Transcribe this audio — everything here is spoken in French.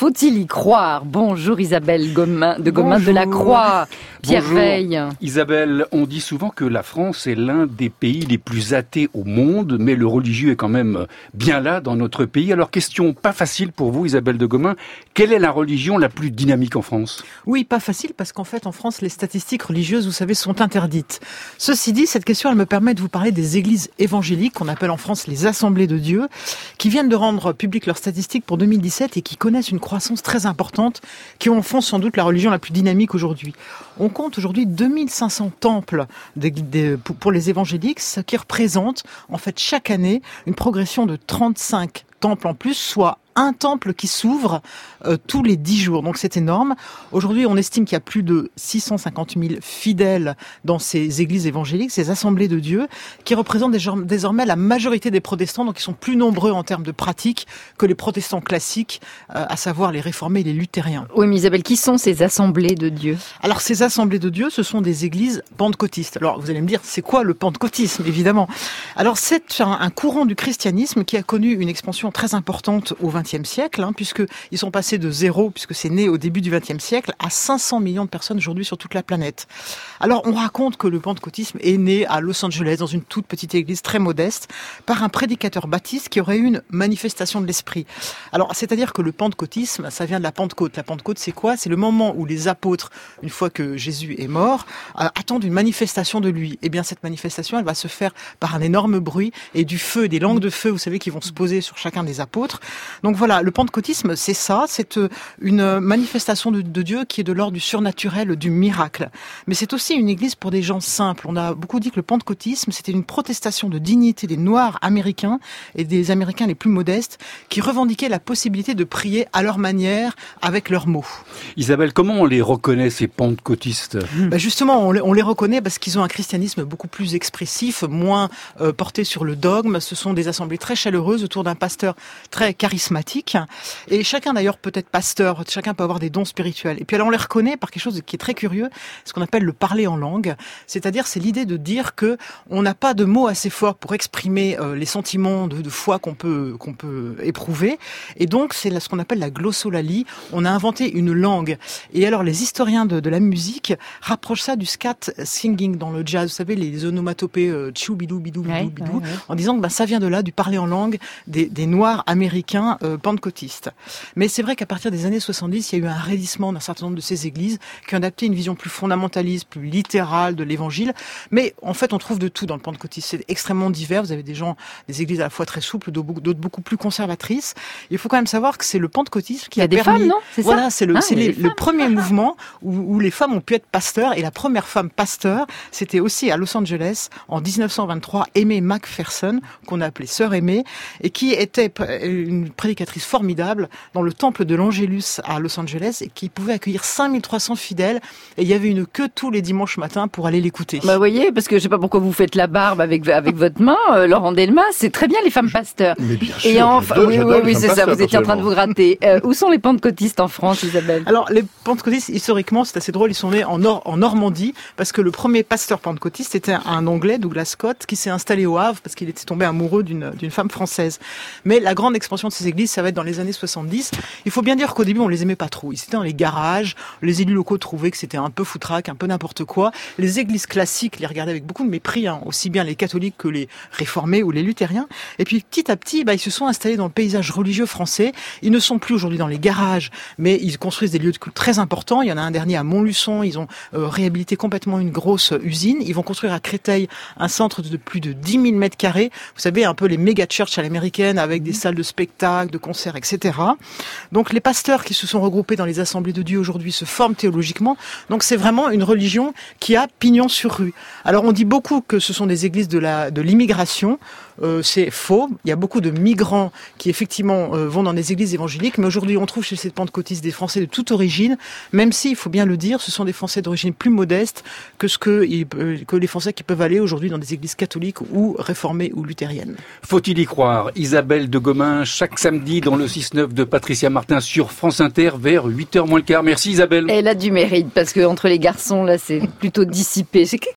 Faut-il y croire? Bonjour Isabelle Gomin de la Croix. Pierre Veille. Isabelle, on dit souvent que la France est l'un des pays les plus athées au monde, mais le religieux est quand même bien là dans notre pays. Alors question pas facile pour vous Isabelle de Gomin, quelle est la religion la plus dynamique en France? Oui, pas facile parce qu'en fait en France les statistiques religieuses, vous savez, sont interdites. Ceci dit, cette question elle me permet de vous parler des églises évangéliques qu'on appelle en France les assemblées de Dieu, qui viennent de rendre publiques leurs statistiques pour 2017 et qui connaissent une croissance très importante, qui en font sans doute la religion la plus dynamique aujourd'hui. On compte aujourd'hui 2500 temples pour les évangéliques, ce qui représente en fait chaque année une progression de 35 temples en plus, soit un temple qui s'ouvre tous les 10 jours. Donc c'est énorme. Aujourd'hui, on estime qu'il y a plus de 650 000 fidèles dans ces églises évangéliques, ces assemblées de Dieu, qui représentent désormais la majorité des protestants, donc ils sont plus nombreux en termes de pratique que les protestants classiques, à savoir les réformés et les luthériens. Oui, mais Isabelle, qui sont ces assemblées de Dieu? Alors ces assemblées de Dieu, ce sont des églises pentecôtistes. Alors vous allez me dire, c'est quoi le pentecôtisme, évidemment? Alors c'est un courant du christianisme qui a connu une expansion très importante au XXe siècle, puisqu'ils sont passés de zéro, puisque c'est né au début du XXe siècle, à 500 millions de personnes aujourd'hui sur toute la planète. Alors on raconte que le pentecôtisme est né à Los Angeles, dans une toute petite église très modeste, par un prédicateur baptiste qui aurait eu une manifestation de l'esprit. Alors c'est-à-dire que le pentecôtisme, ça vient de la Pentecôte. La Pentecôte, c'est quoi? C'est le moment où les apôtres, une fois que Jésus est mort, attendent une manifestation de lui. Eh bien cette manifestation, elle va se faire par un énorme bruit et du feu, des langues de feu, vous savez, qui vont se poser sur chacun des apôtres. Donc voilà, le pentecôtisme, c'est ça, c'est une manifestation de Dieu qui est de l'ordre du surnaturel, du miracle. Mais c'est aussi une église pour des gens simples. On a beaucoup dit que le pentecôtisme, c'était une protestation de dignité des Noirs américains et des Américains les plus modestes qui revendiquaient la possibilité de prier à leur manière, avec leurs mots. Isabelle, comment on les reconnaît, ces pentecôtistes? Justement, on les reconnaît parce qu'ils ont un christianisme beaucoup plus expressif, moins porté sur le dogme. Ce sont des assemblées très chaleureuses autour d'un pasteur très charismatique. Et chacun d'ailleurs peut être pasteur, chacun peut avoir des dons spirituels. Et puis alors on les reconnaît par quelque chose qui est très curieux, ce qu'on appelle le parler en langue. C'est-à-dire c'est l'idée de dire que on n'a pas de mots assez forts pour exprimer les sentiments de foi qu'on peut éprouver. Et donc c'est ce qu'on appelle la glossolalie. On a inventé une langue. Et alors les historiens de la musique rapprochent ça du scat singing dans le jazz. Vous savez, les onomatopées tchou bidou bidou bidou bidou, en disant que ça vient de là, du parler en langue des Noirs américains pentecôtistes. Mais c'est vrai qu'à partir des années 70, il y a eu un raidissement d'un certain nombre de ces églises qui ont adapté une vision plus fondamentaliste, plus littérale de l'évangile. Mais en fait, on trouve de tout dans le pentecôtisme. C'est extrêmement divers. Vous avez des églises à la fois très souples, d'autres beaucoup plus conservatrices. Il faut quand même savoir que c'est le pentecôtisme qui a permis... femmes, non? C'est voilà, ça c'est le premier mouvement où les femmes ont pu être pasteurs. Et la première femme pasteur, c'était aussi à Los Angeles en 1923, Aimée McPherson, qu'on a appelée Sœur Aimée, et qui était une prédicatrice formidable dans le temple de l'Angélus à Los Angeles et qui pouvait accueillir 5300 fidèles et il y avait une queue tous les dimanches matins pour aller l'écouter. Vous voyez, parce que je sais pas pourquoi vous faites la barbe avec votre main, Laurent Delmas, c'est très bien les femmes pasteurs. Mais bien sûr, et enfin, j'adore oui, c'est ça, vous étiez en train de vous gratter. Où sont les pentecôtistes en France, Isabelle? Alors, les pentecôtistes, historiquement, c'est assez drôle, ils sont nés en Normandie parce que le premier pasteur pentecôtiste était un Anglais, Douglas Scott, qui s'est installé au Havre parce qu'il était tombé amoureux d'une femme française. Mais la grande expansion de ces églises, ça va être dans les années 70. Il faut bien dire qu'au début, on les aimait pas trop. Ils étaient dans les garages. Les élus locaux trouvaient que c'était un peu foutraque, un peu n'importe quoi. Les églises classiques les regardaient avec beaucoup de mépris, aussi bien les catholiques que les réformés ou les luthériens. Et puis, petit à petit, ils se sont installés dans le paysage religieux français. Ils ne sont plus aujourd'hui dans les garages, mais ils construisent des lieux de culte très importants. Il y en a un dernier à Montluçon. Ils ont réhabilité complètement une grosse usine. Ils vont construire à Créteil un centre de plus de 10 000 mètres carrés. Vous savez, un peu les méga church à l'américaine avec des salles de spectacle, de concerts, etc. Donc les pasteurs qui se sont regroupés dans les assemblées de Dieu aujourd'hui se forment théologiquement. Donc c'est vraiment une religion qui a pignon sur rue. Alors on dit beaucoup que ce sont des églises de l'immigration. C'est faux. Il y a beaucoup de migrants qui effectivement vont dans des églises évangéliques, mais aujourd'hui on trouve chez ces pentecôtistes des Français de toute origine, même si, il faut bien le dire, ce sont des Français d'origine plus modeste que les Français qui peuvent aller aujourd'hui dans des églises catholiques ou réformées ou luthériennes. Faut-il y croire? Isabelle de Gomin, chaque samedi dans le 6-9 de Patricia Martin sur France Inter vers 8h moins le quart. Merci Isabelle. Elle a du mérite parce que entre les garçons là c'est plutôt dissipé.